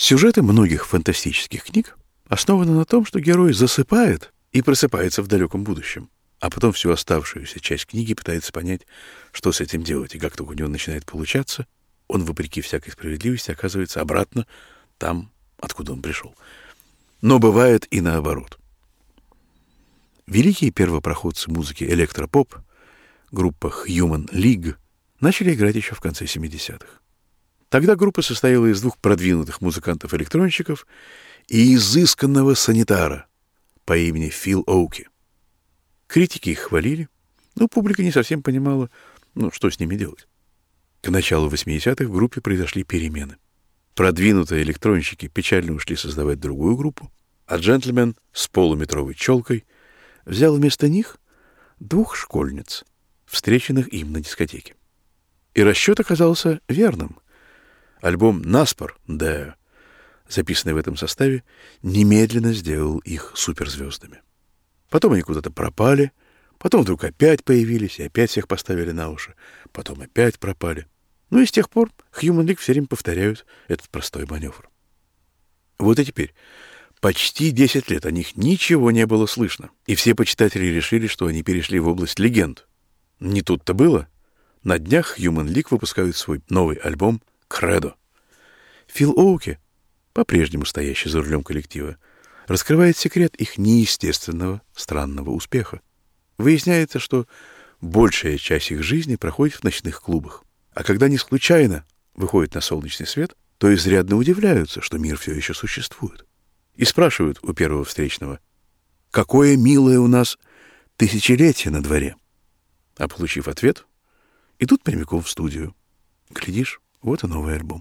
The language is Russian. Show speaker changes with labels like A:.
A: Сюжеты многих фантастических книг основаны на том, что герой засыпает и просыпается в далеком будущем, а потом всю оставшуюся часть книги пытается понять, что с этим делать, и как только у него начинает получаться, он, вопреки всякой справедливости, оказывается обратно там, откуда он пришел. Но бывает и наоборот. Великие первопроходцы музыки электропоп, группа Human League, начали играть еще в конце 70-х. Тогда группа состояла из двух продвинутых музыкантов-электронщиков и изысканного санитара по имени Фил Оуки. Критики их хвалили, но публика не совсем понимала, что с ними делать. К началу 80-х в группе произошли перемены. Продвинутые электронщики печально ушли создавать другую группу, а джентльмен с полуметровой челкой взял вместо них двух школьниц, встреченных им на дискотеке. И расчет оказался верным. Альбом «Наспор», да, записанный в этом составе, немедленно сделал их суперзвездами. Потом они куда-то пропали, потом вдруг опять появились и опять всех поставили на уши, потом опять пропали. И с тех пор Human League все время повторяют этот простой маневр. Вот и теперь, почти 10 лет о них ничего не было слышно, и все почитатели решили, что они перешли в область легенд. Не тут-то было. На днях Human League выпускают свой новый альбом «Кредо». Фил Оуки, по-прежнему стоящий за рулем коллектива, раскрывает секрет их неестественного, странного успеха. Выясняется, что большая часть их жизни проходит в ночных клубах. А когда они случайно выходят на солнечный свет, то изрядно удивляются, что мир все еще существует. И спрашивают у первого встречного: «Какое милое у нас тысячелетие на дворе?» А получив ответ, идут прямиком в студию. Глядишь, вот и новый альбом.